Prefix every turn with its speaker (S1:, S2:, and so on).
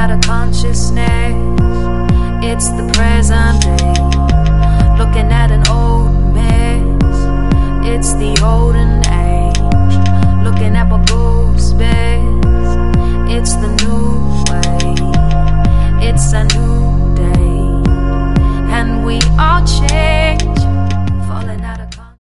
S1: out of consciousness. It's the present day, looking at an old mess. It's the old